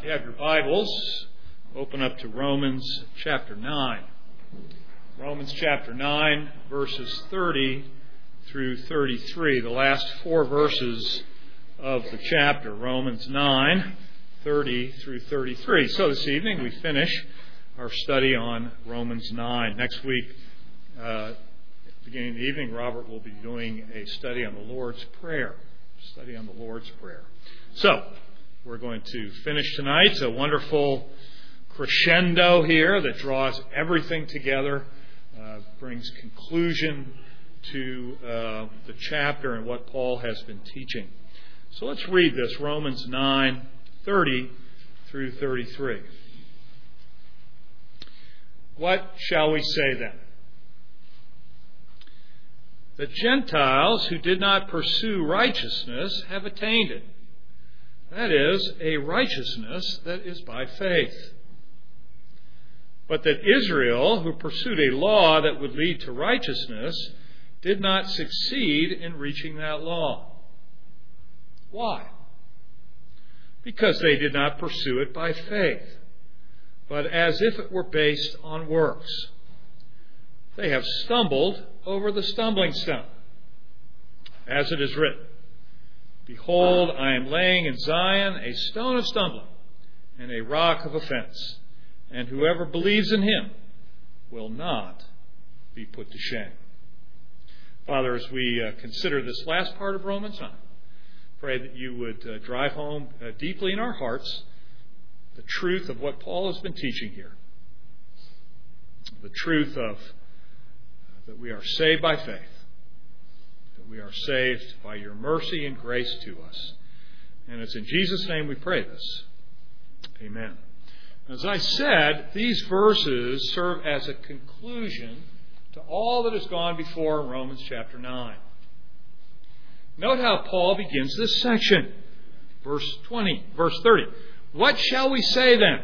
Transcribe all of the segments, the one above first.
If you have your Bibles, open up to Romans chapter 9. Romans chapter 9, verses 30 through 33, the last four verses of the chapter. Romans 9, 30 through 33. So this evening we finish our study on Romans 9. Next week, beginning of the evening, Robert will be doing a study on the Lord's Prayer. So, we're going to finish tonight. It's a wonderful crescendo here that draws everything together, brings conclusion to the chapter and what Paul has been teaching. So let's read this, Romans 9, 30 through 33. What shall we say then? The Gentiles who did not pursue righteousness have attained it. That is, a righteousness that is by faith. But that Israel, who pursued a law that would lead to righteousness, did not succeed in reaching that law. Why? Because they did not pursue it by faith, but as if it were based on works. They have stumbled over the stumbling stone, as it is written, "Behold, I am laying in Zion a stone of stumbling and a rock of offense, and whoever believes in him will not be put to shame." Father, as we consider this last part of Romans 9, pray that you would drive home deeply in our hearts the truth of what Paul has been teaching here. The truth of that we are saved by faith, that we are saved by your mercy and grace to us. And it's in Jesus' name we pray this. Amen. As I said, these verses serve as a conclusion to all that has gone before in Romans chapter 9. Note how Paul begins this section. Verse 30. What shall we say then?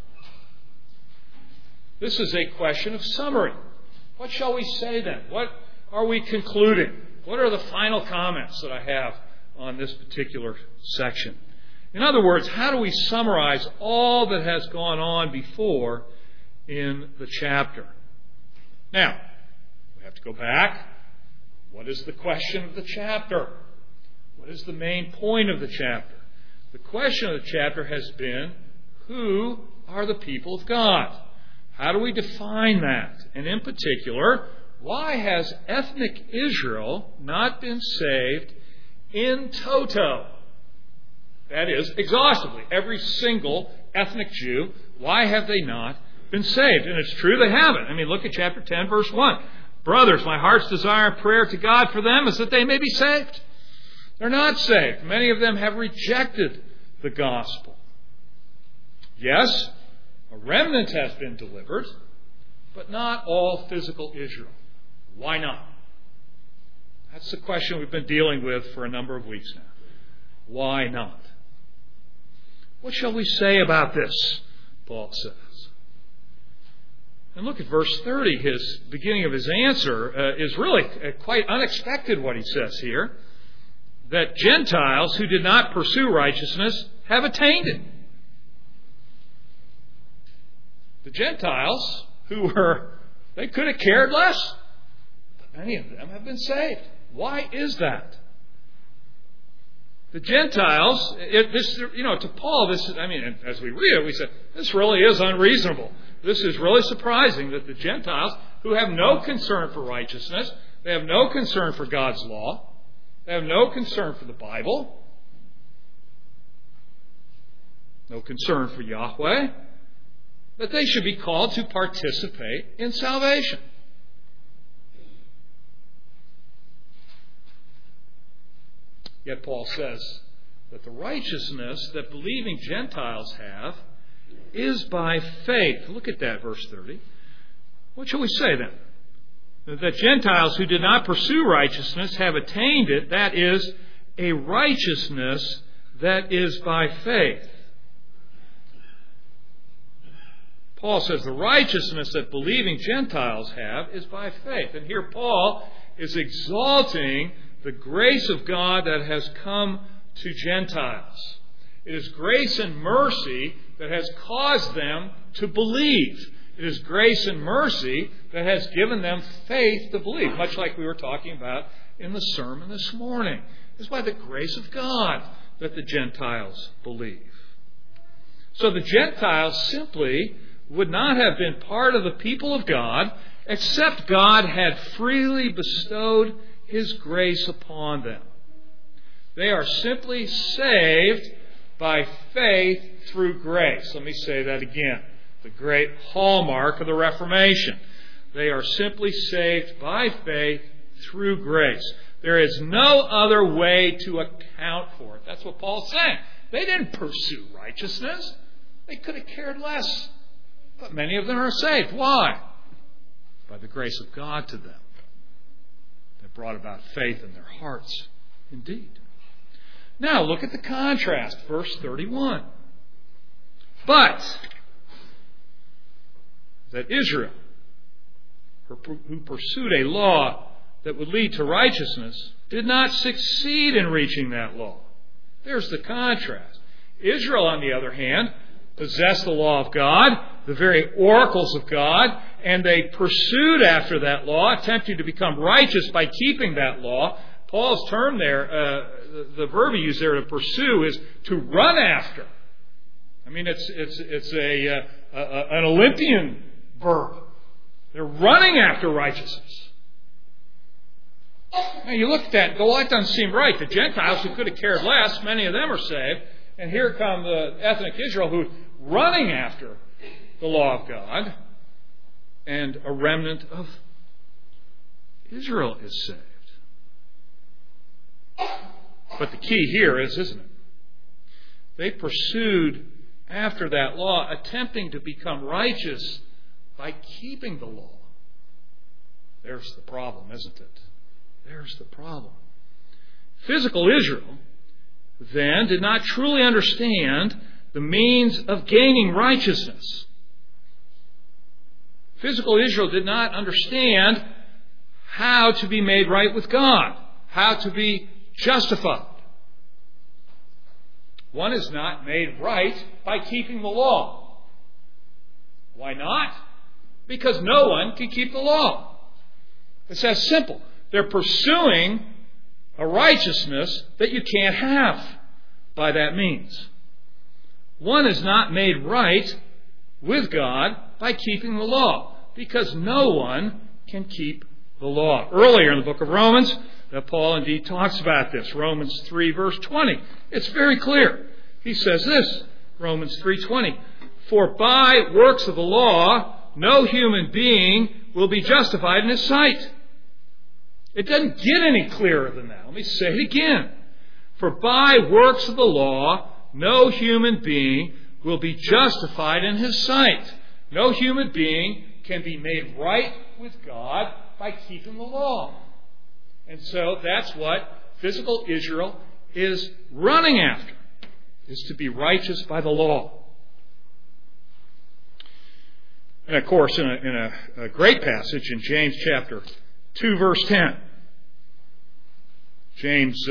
This is a question of summary. What shall we say then? What are we concluding? What are the final comments that I have on this particular section? In other words, how do we summarize all that has gone on before in the chapter? Now, we have to go back. What is the question of the chapter? What is the main point of the chapter? The question of the chapter has been, who are the people of God? How do we define that? And in particular, why has ethnic Israel not been saved in toto? That is, exhaustively. Every single ethnic Jew, why have they not been saved? And it's true they haven't. I mean, look at chapter 10, verse 1. Brothers, my heart's desire and prayer to God for them is that they may be saved. They're not saved. Many of them have rejected the gospel. Yes, a remnant has been delivered, but not all physical Israel. Why not? That's the question we've been dealing with for a number of weeks now. Why not? What shall we say about this? Paul says. And look at verse 30. His beginning of his answer is really quite unexpected what he says here. That Gentiles who did not pursue righteousness have attained it. The Gentiles they could have cared less, but many of them have been saved. Why is that? The Gentiles, to Paul, as we read it, we say, this really is unreasonable. This is really surprising that the Gentiles, who have no concern for righteousness, they have no concern for God's law, they have no concern for the Bible, no concern for Yahweh, that they should be called to participate in salvation. Yet Paul says that the righteousness that believing Gentiles have is by faith. Look at that, verse 30. What shall we say then? That Gentiles who did not pursue righteousness have attained it, that is, a righteousness that is by faith. Paul says the righteousness that believing Gentiles have is by faith. And here Paul is exalting the grace of God that has come to Gentiles. It is grace and mercy that has caused them to believe. It is grace and mercy that has given them faith to believe, much like we were talking about in the sermon this morning. It's by the grace of God that the Gentiles believe. So the Gentiles simply would not have been part of the people of God except God had freely bestowed His grace upon them. They are simply saved by faith through grace. Let me say that again. The great hallmark of the Reformation. They are simply saved by faith through grace. There is no other way to account for it. That's what Paul's saying. They didn't pursue righteousness. They could have cared less. But many of them are saved. Why? By the grace of God to them. That brought about faith in their hearts. Indeed. Now look at the contrast. Verse 31. But that Israel, who pursued a law that would lead to righteousness, did not succeed in reaching that law. There's the contrast. Israel, on the other hand, possessed the law of God, the very oracles of God, and they pursued after that law, attempting to become righteous by keeping that law. Paul's term there, the verb he used there to pursue, is to run after. I mean, it's an Olympian verb. They're running after righteousness. Now you look at that and go, well, that doesn't seem right. The Gentiles who could have cared less, many of them are saved. And here come the ethnic Israel who's running after the law of God. And a remnant of Israel is saved. But the key here is, isn't it? They pursued after that law, attempting to become righteous by keeping the law. There's the problem, isn't it? There's the problem. Physical Israel, then, did not truly understand the means of gaining righteousness. Physical Israel did not understand how to be made right with God, how to be justified. One is not made right by keeping the law. Why not? Because no one can keep the law. It's that simple. They're pursuing a righteousness that you can't have by that means. One is not made right with God by keeping the law, because no one can keep the law. Earlier in the book of Romans, Paul indeed talks about this. Romans 3 verse 20. It's very clear. He says this, Romans 3:20. For by works of the law, no human being will be justified in his sight. It doesn't get any clearer than that. Let me say it again. For by works of the law, no human being will be justified in his sight. No human being can be made right with God by keeping the law. And so that's what physical Israel is running after, is to be righteous by the law. And of course, in a great passage in James chapter 2, verse 10, James,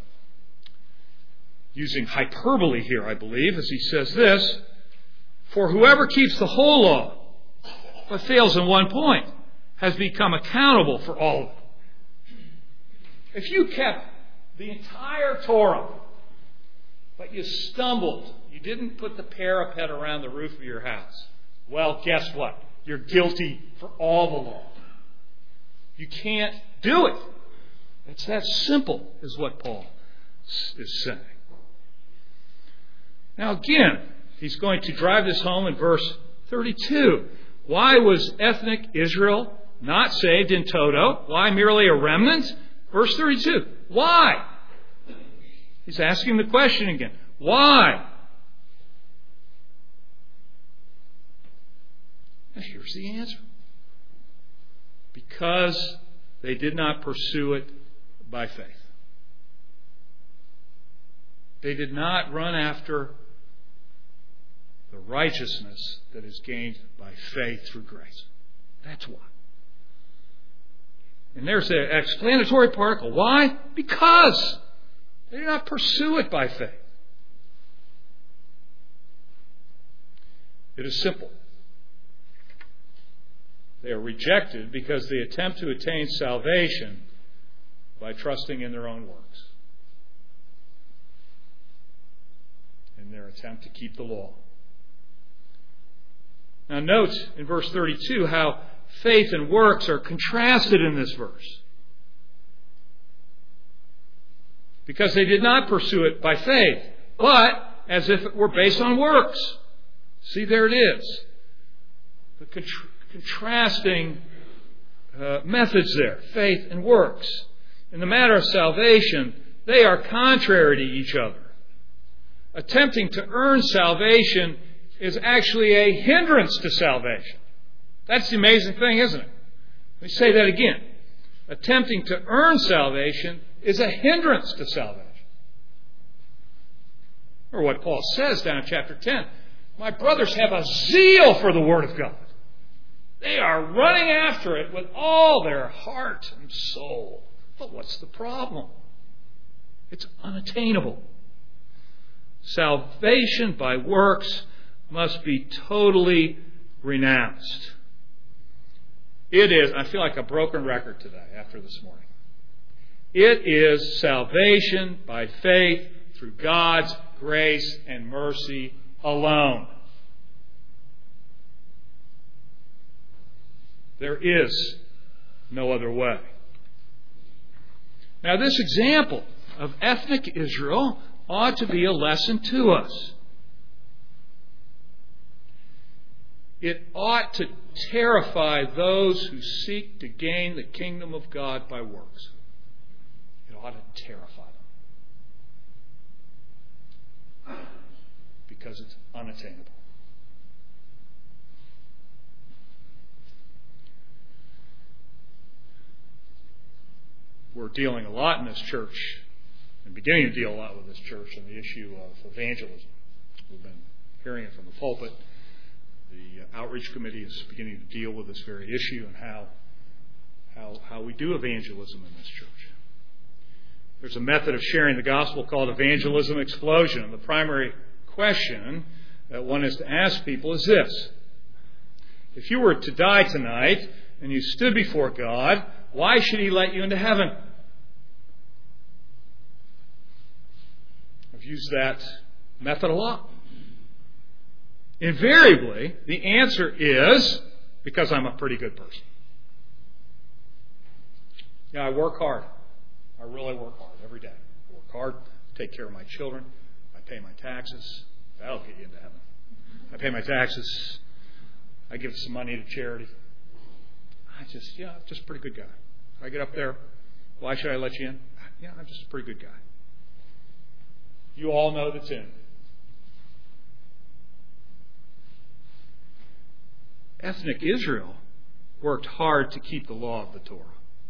using hyperbole here, I believe, as he says this, for whoever keeps the whole law, but fails in one point, has become accountable for all of it. If you kept the entire Torah, but you stumbled, you didn't put the parapet around the roof of your house, well, guess what? You're guilty for all the law. You can't do it. It's that simple, is what Paul is saying. Now again, he's going to drive this home in verse 32. Why was ethnic Israel not saved in toto? Why merely a remnant? Verse 32. Why? He's asking the question again. Why? And here's the answer. Because they did not pursue it by faith. They did not run after the righteousness that is gained by faith through grace. That's why. And there's an explanatory particle. Why? Because they did not pursue it by faith. It is simple. They are rejected because they attempt to attain salvation by trusting in their own works, in their attempt to keep the law. Now note in verse 32 how faith and works are contrasted in this verse. Because they did not pursue it by faith, but as if it were based on works. See, there it is. The contrasting methods there, faith and works. In the matter of salvation, they are contrary to each other. Attempting to earn salvation is actually a hindrance to salvation. That's the amazing thing, isn't it? Let me say that again. Attempting to earn salvation is a hindrance to salvation. Or what Paul says down in chapter 10. My brothers have a zeal for the Word of God. They are running after it with all their heart and soul. But what's the problem? It's unattainable. Salvation by works must be totally renounced. It is, I feel like a broken record today after this morning. It is salvation by faith through God's grace and mercy alone. There is no other way. Now, this example of ethnic Israel ought to be a lesson to us. It ought to terrify those who seek to gain the kingdom of God by works. It ought to terrify them. Because it's unattainable. We're dealing a lot in this church, and beginning to deal a lot with this church, on the issue of evangelism. We've been hearing it from the pulpit. The outreach committee is beginning to deal with this very issue and how we do evangelism in this church. There's a method of sharing the gospel called evangelism explosion. And the primary question that one is to ask people is this: if you were to die tonight and you stood before God, why should He let you into heaven? I've used that method a lot. Invariably, the answer is because I'm a pretty good person. Yeah, I work hard. I really work hard every day. I work hard, take care of my children. I pay my taxes. That'll get you into heaven. I pay my taxes. I give some money to charity. I'm just a pretty good guy. I get up there. Why should I let you in? Yeah, I'm just a pretty good guy. You all know the tune. Ethnic Israel worked hard to keep the law of the Torah.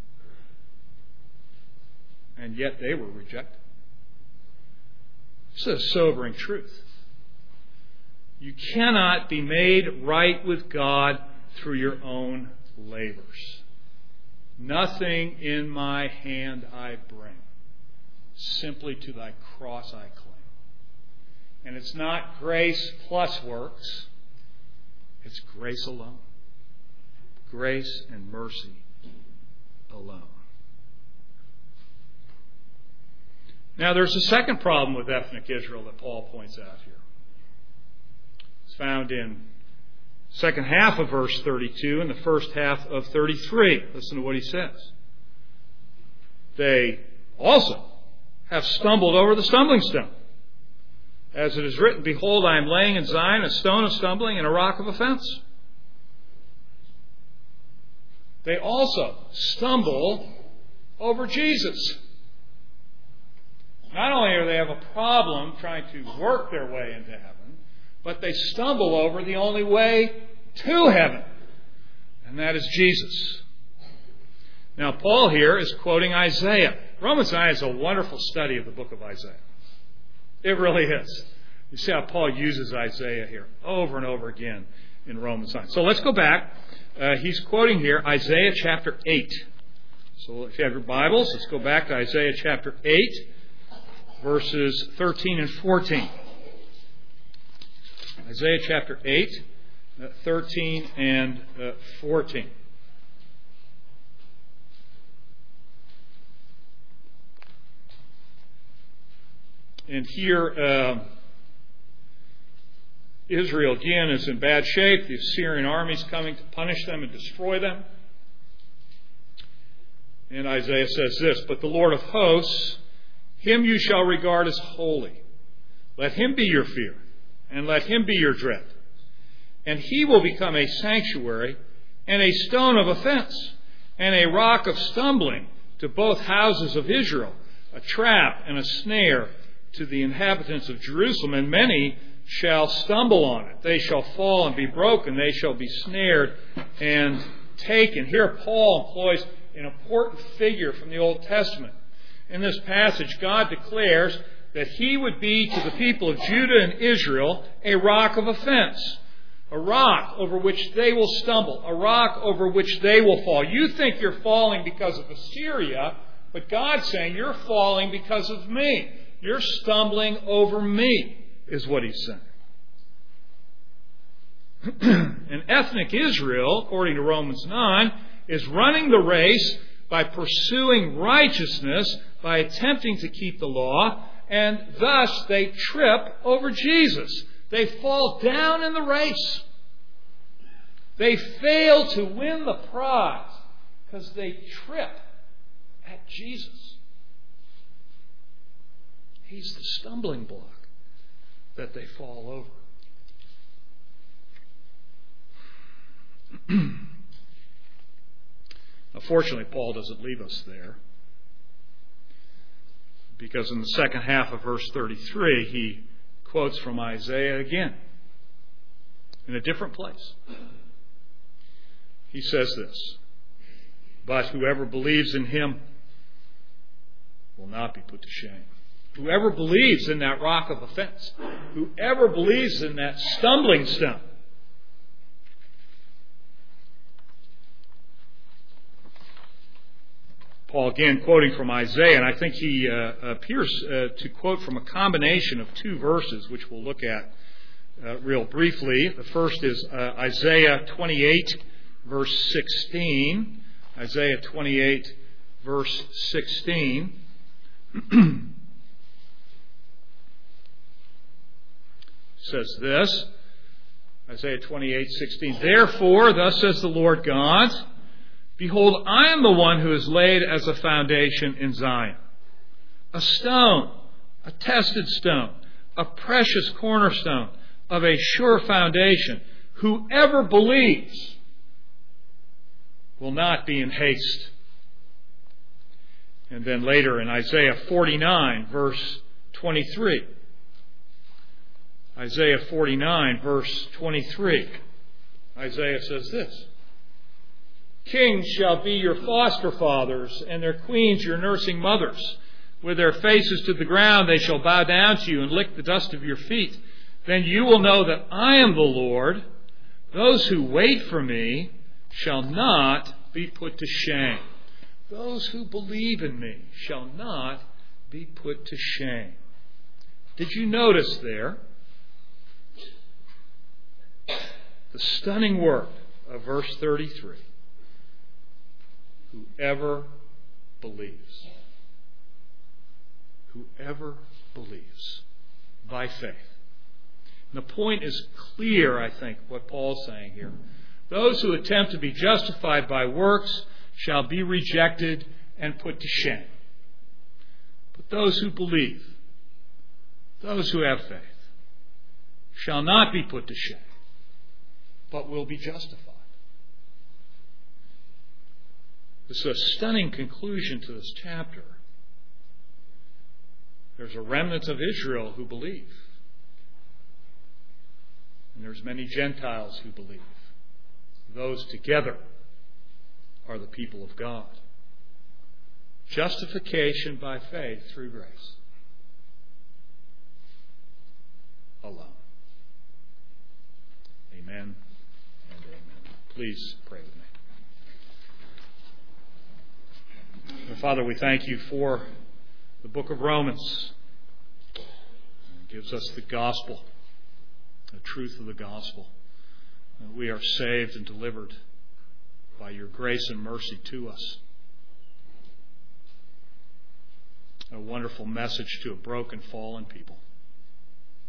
And yet they were rejected. This is a sobering truth. You cannot be made right with God through your own labors. Nothing in my hand I bring. Simply to thy cross I cling. And it's not grace plus works. It's grace alone. Grace and mercy alone. Now, there's a second problem with ethnic Israel that Paul points out here. It's found in the second half of verse 32 and the first half of 33. Listen to what he says. They also have stumbled over the stumbling stone. As it is written, behold, I am laying in Zion a stone of stumbling and a rock of offense. They also stumble over Jesus. Not only do they have a problem trying to work their way into heaven, but they stumble over the only way to heaven, and that is Jesus. Now, Paul here is quoting Isaiah. Romans 9 is a wonderful study of the book of Isaiah. It really is. You see how Paul uses Isaiah here over and over again in Romans 9. So let's go back. He's quoting here Isaiah chapter 8. So if you have your Bibles, let's go back to Isaiah chapter 8, verses 13 and 14. Isaiah chapter 8, 13 and 14. And here, Israel again is in bad shape. The Assyrian army is coming to punish them and destroy them. And Isaiah says this, "But the Lord of hosts, him you shall regard as holy. Let him be your fear, and let him be your dread. And he will become a sanctuary and a stone of offense and a rock of stumbling to both houses of Israel, a trap and a snare to the inhabitants of Jerusalem, and many shall stumble on it. They shall fall and be broken. They shall be snared and taken." Here Paul employs an important figure from the Old Testament. In this passage, God declares that he would be to the people of Judah and Israel a rock of offense, a rock over which they will stumble, a rock over which they will fall. You think you're falling because of Assyria, but God's saying you're falling because of me. You're stumbling over me, is what he's saying. And ethnic Israel, according to Romans 9, is running the race by pursuing righteousness, by attempting to keep the law, and thus they trip over Jesus. They fall down in the race. They fail to win the prize because they trip at Jesus. He's the stumbling block that they fall over. Fortunately, Paul doesn't leave us there, because in the second half of verse 33, he quotes from Isaiah again, in a different place. He says this, "But whoever believes in him will not be put to shame." Whoever believes in that rock of offense, whoever believes in that stumbling stone, Paul again quoting from Isaiah, and I think he appears to quote from a combination of two verses, which we'll look at real briefly. The first is Isaiah 28, verse 16. Isaiah 28, verse 16. Says this, Isaiah 28:16. "Therefore, thus says the Lord God, behold, I am the one who is laid as a foundation in Zion, a stone, a tested stone, a precious cornerstone of a sure foundation. Whoever believes will not be in haste." And then later in Isaiah 49, verse 23. Isaiah 49, verse 23. Isaiah says this, "Kings shall be your foster fathers, and their queens your nursing mothers. With their faces to the ground they shall bow down to you and lick the dust of your feet. Then you will know that I am the Lord. Those who wait for me shall not be put to shame." Those who believe in me shall not be put to shame. Did you notice there the stunning word of verse 33? Whoever believes. Whoever believes by faith. And the point is clear, I think, what Paul's saying here. Those who attempt to be justified by works shall be rejected and put to shame. But those who believe, those who have faith, shall not be put to shame, but will be justified. This is a stunning conclusion to this chapter. There's a remnant of Israel who believe. And there's many Gentiles who believe. Those together are the people of God. Justification by faith through grace. Alone. Amen and amen. Please pray with me. Father, we thank you for the book of Romans. It gives us the gospel, the truth of the gospel. We are saved and delivered by your grace and mercy to us. A wonderful message to a broken, fallen people.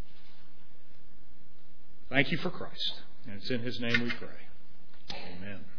Thank you for Christ. And it's in His name we pray. Amen.